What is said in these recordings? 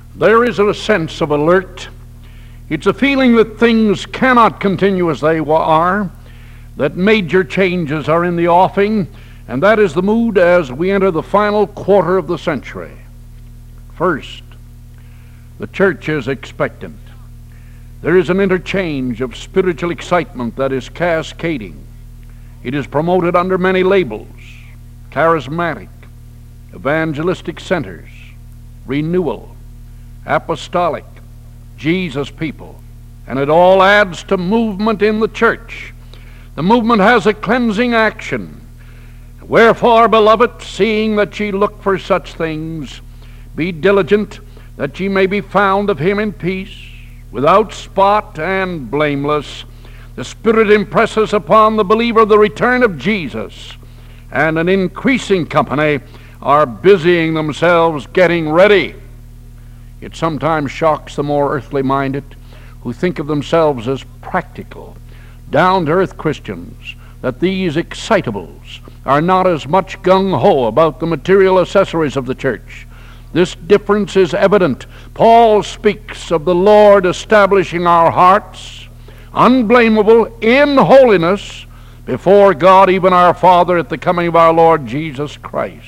There is a sense of alert. It's a feeling that things cannot continue as they are, that major changes are in the offing, and that is the mood as we enter the final quarter of the century. First, the church is expectant. There is an interchange of spiritual excitement that is cascading. It is promoted under many labels: charismatic, evangelistic centers, renewal, apostolic, Jesus people, and it all adds to movement in the church. The movement has a cleansing action. Wherefore, beloved, seeing that ye look for such things, be diligent that ye may be found of him in peace, without spot and blameless. The Spirit impresses upon the believer the return of Jesus, and an increasing company are busying themselves getting ready. It sometimes shocks the more earthly minded who think of themselves as practical, down-to-earth Christians that these excitables are not as much gung-ho about the material accessories of the church. This difference is evident. Paul speaks of the Lord establishing our hearts unblameable in holiness before God, even our Father, at the coming of our Lord Jesus Christ.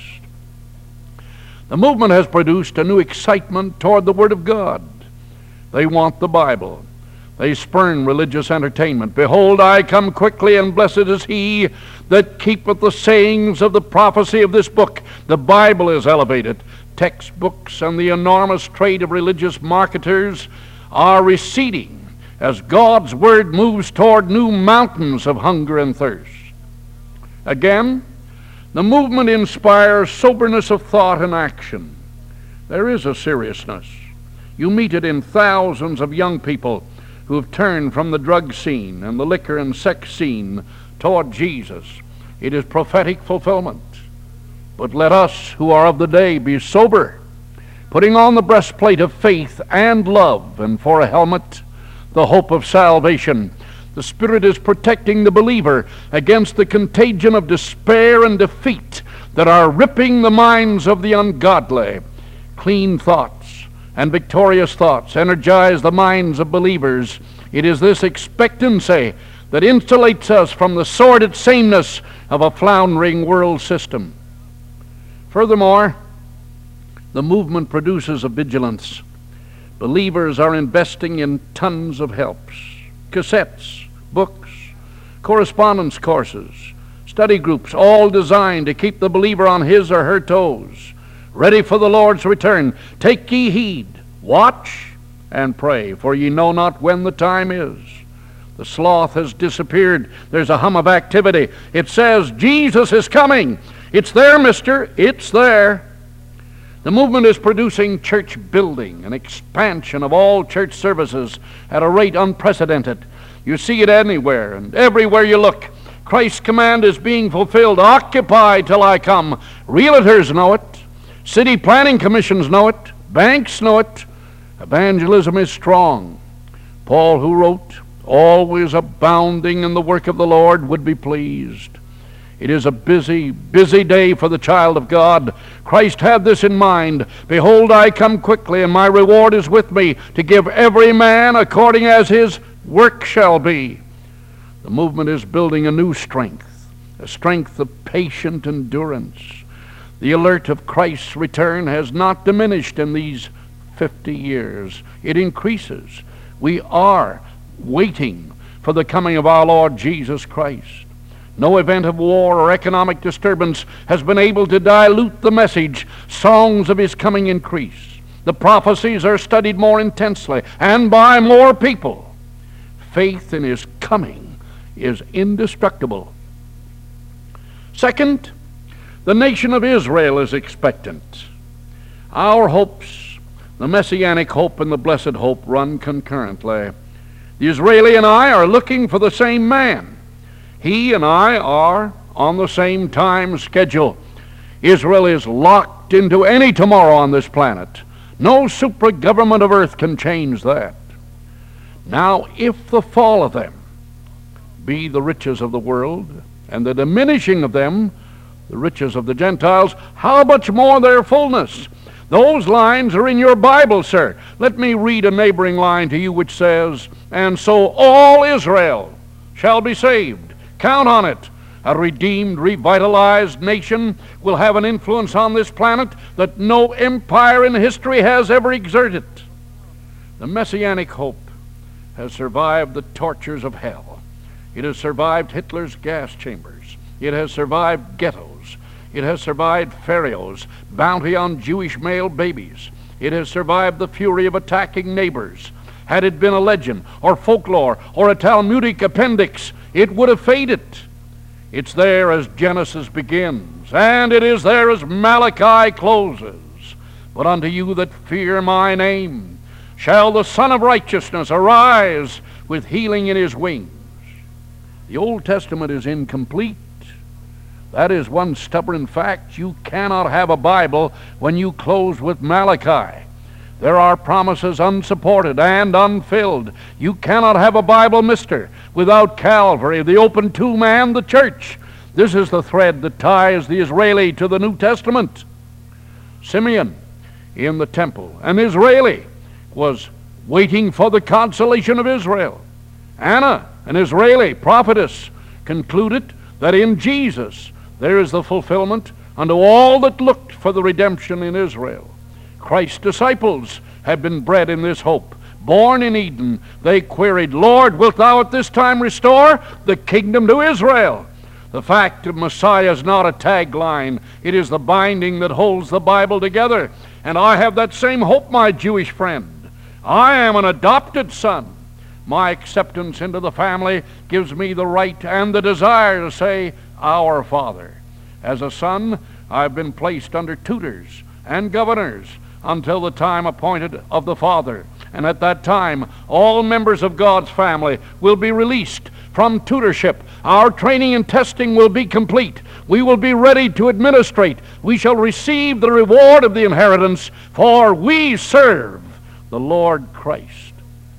The movement has produced a new excitement toward the Word of God. They want the Bible. They spurn religious entertainment. Behold, I come quickly, and blessed is he that keepeth the sayings of the prophecy of this book. The Bible is elevated. Textbooks and the enormous trade of religious marketers are receding as God's Word moves toward new mountains of hunger and thirst. Again, the movement inspires soberness of thought and action. There is a seriousness. You meet it in thousands of young people who have turned from the drug scene and the liquor and sex scene toward Jesus. It is prophetic fulfillment. But let us who are of the day be sober, putting on the breastplate of faith and love, and for a helmet the hope of salvation. The Spirit is protecting the believer against the contagion of despair and defeat that are ripping the minds of the ungodly. Clean thoughts and victorious thoughts energize the minds of believers. It is this expectancy that insulates us from the sordid sameness of a floundering world system. Furthermore, the movement produces a vigilance. Believers are investing in tons of helps, cassettes, books, correspondence courses, study groups, all designed to keep the believer on his or her toes, ready for the Lord's return. Take ye heed, watch, and pray, for ye know not when the time is. The sloth has disappeared. There's a hum of activity. It says, Jesus is coming. It's there, mister. It's there. The movement is producing church building, an expansion of all church services at a rate unprecedented. You see it anywhere and everywhere you look. Christ's command is being fulfilled. Occupy till I come. Realtors know it. City planning commissions know it. Banks know it. Evangelism is strong. Paul, who wrote, always abounding in the work of the Lord, would be pleased. It is a busy, busy day for the child of God. Christ had this in mind. Behold, I come quickly, and my reward is with me, to give every man according as his work shall be. The movement is building a new strength, a strength of patient endurance. The alert of Christ's return has not diminished in these 50 years. It increases. We are waiting for the coming of our Lord Jesus Christ. No event of war or economic disturbance has been able to dilute the message. Songs of his coming increase. The prophecies are studied more intensely and by more people. Faith in his coming is indestructible. Second, the nation of Israel is expectant. Our hopes, the messianic hope and the blessed hope, run concurrently. The Israeli and I are looking for the same man. He and I are on the same time schedule. Israel is locked into any tomorrow on this planet. No supra-government of earth can change that. Now, if the fall of them be the riches of the world, and the diminishing of them the riches of the Gentiles, how much more their fullness? Those lines are in your Bible, sir. Let me read a neighboring line to you which says, "And so all Israel shall be saved." Count on it. A redeemed, revitalized nation will have an influence on this planet that no empire in history has ever exerted. The Messianic hope has survived the tortures of hell. It has survived Hitler's gas chambers. It has survived ghettos. It has survived Pharaoh's bounty on Jewish male babies. It has survived the fury of attacking neighbors. Had it been a legend or folklore or a Talmudic appendix, it would have faded. It's there as Genesis begins, and it is there as Malachi closes. But unto you that fear my name shall the Son of Righteousness arise with healing in his wings. The Old Testament is incomplete. That is one stubborn fact. You cannot have a Bible when you close with Malachi. There are promises unsupported and unfilled. You cannot have a Bible, mister, without Calvary, the open tomb, and the church. This is the thread that ties the Israeli to the New Testament. Simeon in the temple, an Israeli, was waiting for the consolation of Israel. Anna, an Israeli prophetess, concluded that in Jesus there is the fulfillment unto all that looked for the redemption in Israel. Christ's disciples had been bred in this hope. Born in Eden, they queried, "Lord, wilt thou at this time restore the kingdom to Israel?" The fact of Messiah is not a tagline. It is the binding that holds the Bible together. And I have that same hope, my Jewish friend. I am an adopted son. My acceptance into the family gives me the right and the desire to say, "Our Father." As a son, I've been placed under tutors and governors until the time appointed of the Father. And at that time, all members of God's family will be released from tutorship. Our training and testing will be complete. We will be ready to administrate. We shall receive the reward of the inheritance, for we serve the Lord Christ.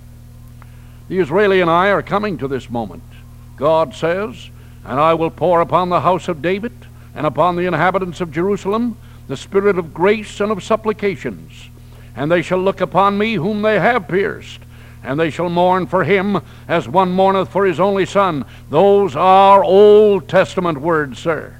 The Israeli and I are coming to this moment. God says, "And I will pour upon the house of David and upon the inhabitants of Jerusalem the spirit of grace and of supplications. And they shall look upon me whom they have pierced, and they shall mourn for him as one mourneth for his only son." Those are Old Testament words, sir.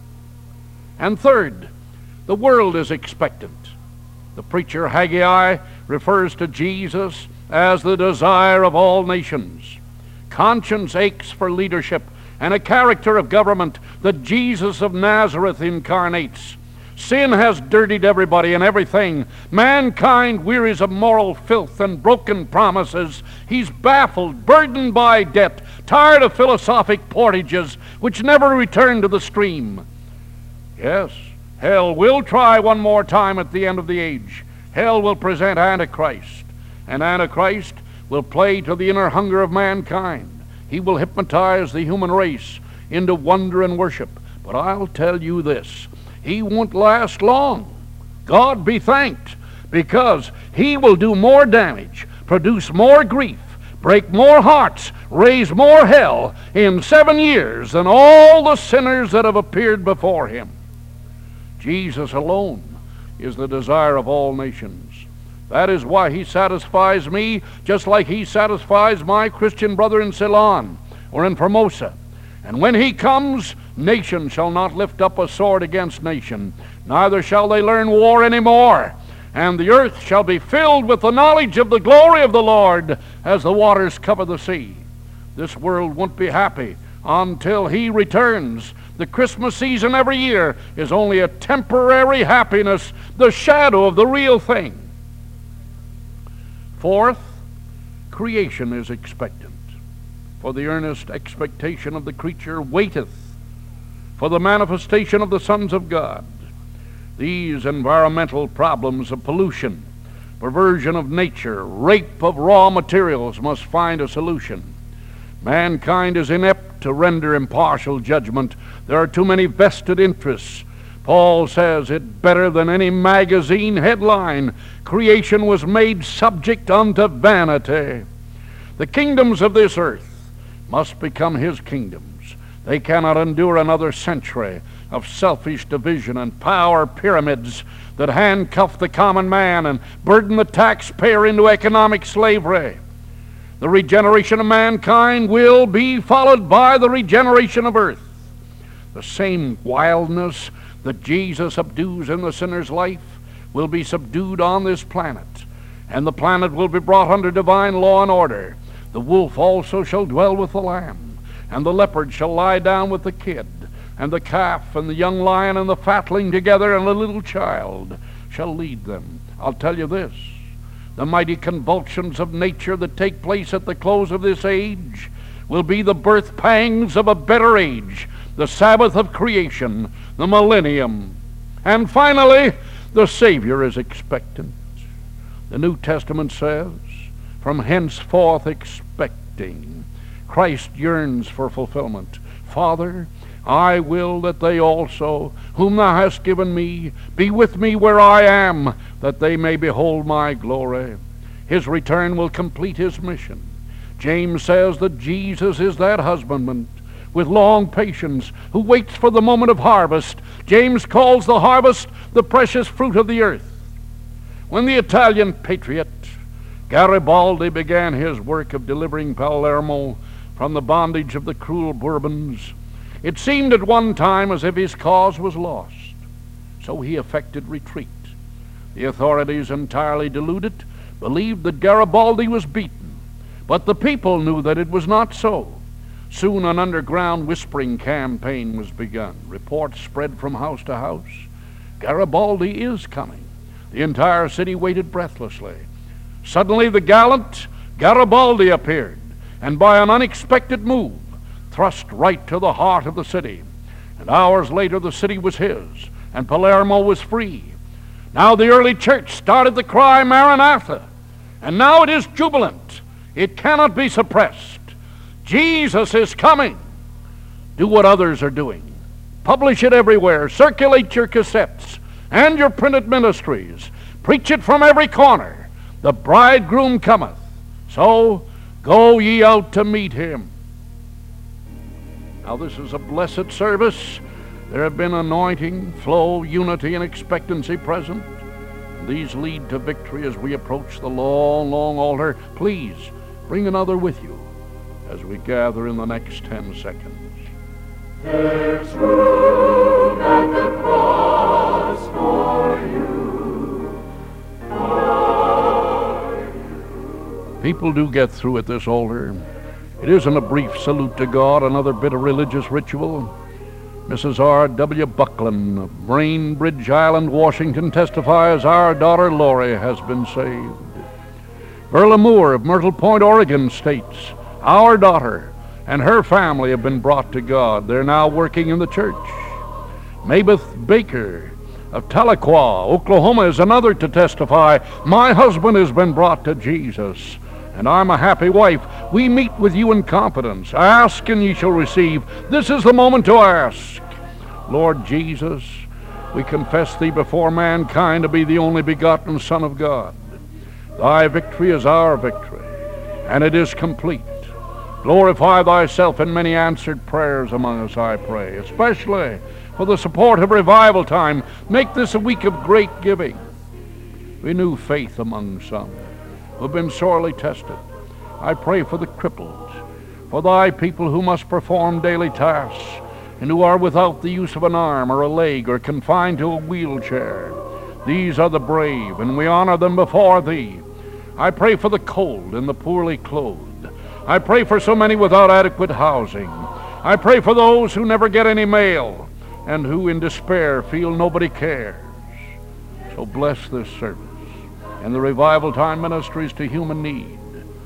And third, the world is expectant. The preacher Haggai refers to Jesus as the desire of all nations. Conscience aches for leadership and a character of government that Jesus of Nazareth incarnates. Sin has dirtied everybody and everything. Mankind wearies of moral filth and broken promises. He's baffled, burdened by debt, tired of philosophic portages which never return to the stream. Yes, hell will try one more time at the end of the age. Hell will present Antichrist, and Antichrist will play to the inner hunger of mankind. He will hypnotize the human race into wonder and worship. But I'll tell you this, he won't last long. God be thanked, because he will do more damage, produce more grief, break more hearts, raise more hell in 7 years than all the sinners that have appeared before him. Jesus alone is the desire of all nations. That is why he satisfies me just like he satisfies my Christian brother in Ceylon or in Formosa. And when he comes, nation shall not lift up a sword against nation, neither shall they learn war any more. And the earth shall be filled with the knowledge of the glory of the Lord as the waters cover the sea. This world won't be happy until he returns. The Christmas season every year is only a temporary happiness, the shadow of the real thing. Fourth, creation is expectant. For the earnest expectation of the creature waiteth for the manifestation of the sons of God. These environmental problems of pollution, perversion of nature, rape of raw materials must find a solution. Mankind is inept to render impartial judgment. There are too many vested interests. Paul says it better than any magazine headline. Creation was made subject unto vanity. The kingdoms of this earth must become his kingdoms. They cannot endure another century. of selfish division and power pyramids that handcuff the common man and burden the taxpayer into economic slavery. The regeneration of mankind will be followed by the regeneration of earth. The same wildness that Jesus subdues in the sinner's life will be subdued on this planet, and the planet will be brought under divine law and order. The wolf also shall dwell with the lamb, and the leopard shall lie down with the kid, and the calf and the young lion and the fatling together, and a little child shall lead them. I'll tell you this, the mighty convulsions of nature that take place at the close of this age will be the birth pangs of a better age, the Sabbath of creation, the millennium. And finally, the Savior is expectant. The New Testament says, from henceforth expecting. Christ yearns for fulfillment. Father, I will that they also, whom thou hast given me, be with me where I am, that they may behold my glory. His return will complete his mission. James says that Jesus is that husbandman with long patience who waits for the moment of harvest. James calls the harvest the precious fruit of the earth. When the Italian patriot Garibaldi began his work of delivering Palermo from the bondage of the cruel Bourbons, it seemed at one time as if his cause was lost. So he effected retreat. The authorities, entirely deluded, believed that Garibaldi was beaten, but the people knew that it was not so. Soon an underground whispering campaign was begun. Reports spread from house to house. Garibaldi is coming. The entire city waited breathlessly. Suddenly the gallant Garibaldi appeared, and by an unexpected move thrust right to the heart of the city. And hours later the city was his, and Palermo was free. Now the early church started the cry, Maranatha, and now it is jubilant. It cannot be suppressed. Jesus is coming. Do what others are doing. Publish it everywhere. Circulate your cassettes and your printed ministries. Preach it from every corner. The bridegroom cometh. So go ye out to meet him. Now this is a blessed service. There have been anointing, flow, unity, and expectancy present. These lead to victory as we approach the long, long altar. Please bring another with you as we gather in the next 10 seconds. There's room at the cross for you, for you. People do get through at this altar. It isn't a brief salute to God, another bit of religious ritual. Mrs. R.W. Buckland of Bainbridge Island, Washington, testifies our daughter Lori has been saved. Verla Moore of Myrtle Point, Oregon, states, our daughter and her family have been brought to God. They're now working in the church. Mabeth Baker of Tahlequah, Oklahoma, is another to testify, my husband has been brought to Jesus, and I'm a happy wife. We meet with you in confidence. Ask and ye shall receive. This is the moment to ask. Lord Jesus, we confess thee before mankind to be the only begotten Son of God. Thy victory is our victory, and it is complete. Glorify thyself in many answered prayers among us, I pray, especially for the support of revival time. Make this a week of great giving. Renew faith among some who have been sorely tested. I pray for the crippled, for thy people who must perform daily tasks and who are without the use of an arm or a leg or confined to a wheelchair. These are the brave, and we honor them before thee. I pray for the cold and the poorly clothed. I pray for so many without adequate housing. I pray for those who never get any mail and who in despair feel nobody cares. So bless this service and the revival time ministries to human need.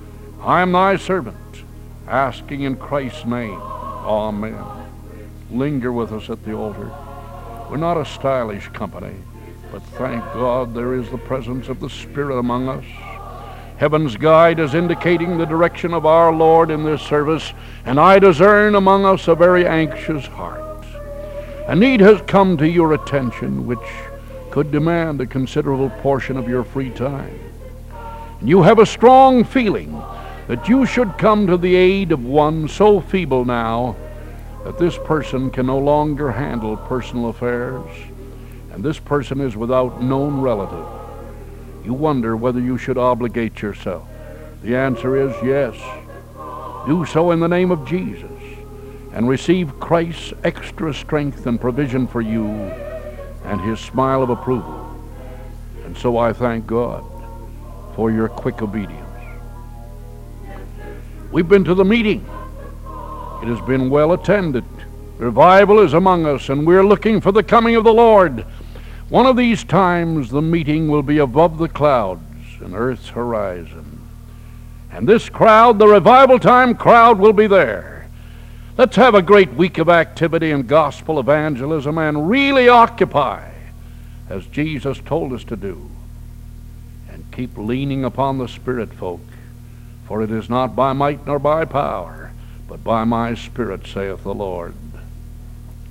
I am thy servant, asking in Christ's name. Amen. Linger with us at the altar. We're not a stylish company, but thank God there is the presence of the Spirit among us. Heaven's guide is indicating the direction of our Lord in this service, and I discern among us a very anxious heart. A need has come to your attention which could demand a considerable portion of your free time. And you have a strong feeling that you should come to the aid of one so feeble now that this person can no longer handle personal affairs, and this person is without known relative, you wonder whether you should obligate yourself. The answer is yes. Do so in the name of Jesus and receive Christ's extra strength and provision for you and his smile of approval. And so I thank God for your quick obedience. We've been to the meeting. It has been well attended. Revival is among us, and we're looking for the coming of the Lord. One of these times the meeting will be above the clouds and earth's horizon. And this crowd, the revival time crowd, will be there. Let's have a great week of activity and gospel evangelism and really occupy as Jesus told us to do. And keep leaning upon the Spirit, folk, for it is not by might nor by power, but by my Spirit, saith the Lord.